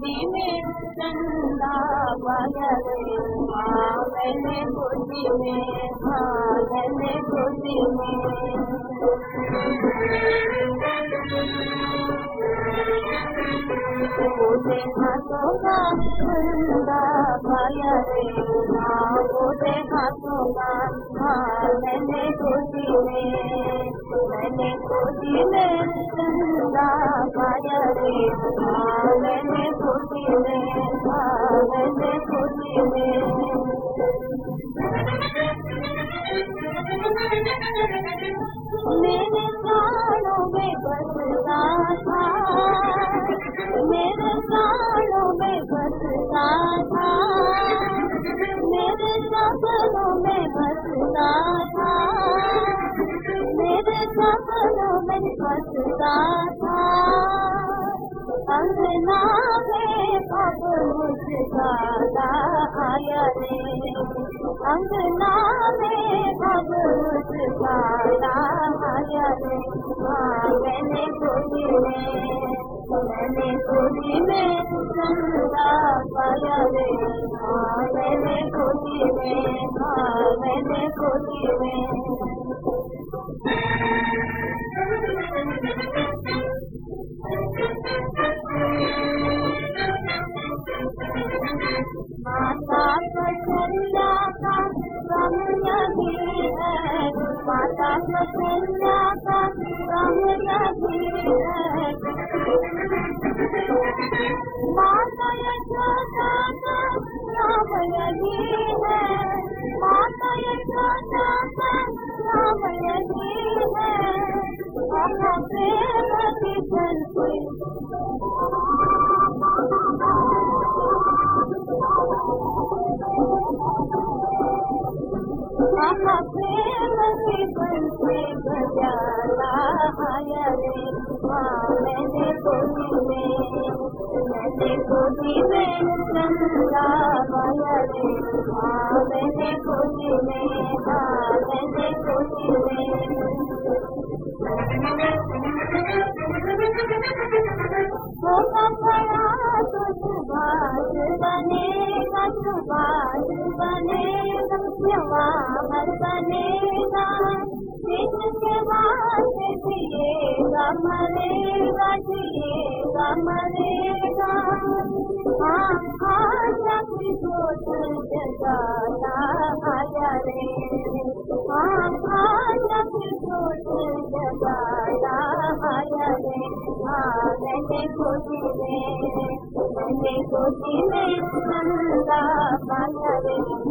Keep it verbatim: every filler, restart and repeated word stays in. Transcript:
खुशी में चंदा पाया रे हाँ मैंने खुशी में हाँ मैंने खुशी में बोले हाथों का चंदा पाया रे हाँ बोले हाथों का हाँ मैंने खुशी में मैंने खुशी में चंदा पाया रे हाँ मैंने खुशी में हाँ मैंने खुशी में मेरे प्राणों में बसता था मेरे प्राणों में बसता था मेरे सपनों में बसता था मेरे सपनों में बसता था अंगना में अब मुस्काता आया रे अंगना में अब मुस्काता आया रे हाँ मैंने खुशी में मैंने खुशी में चंदा पाया रे हाँ मैंने खुशी में हाँ मैंने खुशी में माता कन्या का गम नहीं है माता कन्या का गम नहीं है माता यशोदा का नाम नहीं है माता यशोदा का नाम नहीं है हम प्रेम की बंसी हम प्रेम की बंसी बजाता आया रे हाँ मैंने खुशी में मैंने खुशी में चंदा पाया रे हाँ मैंने खुशी में हाँ मैंने खुशी में होगा बड़ा तो सुभाष बनेगा सुभाष बनेगा जवाहर बनेगा जिसके वास्ते जिएगा मरेगा जिएगा मरेगा हाँ हाँ जब सोच जगाता आया रे हाँ हाँ जब सोच जगाता आया रे हाँ मैंने खुशी में मैंने खुशी में चंदा पाया रे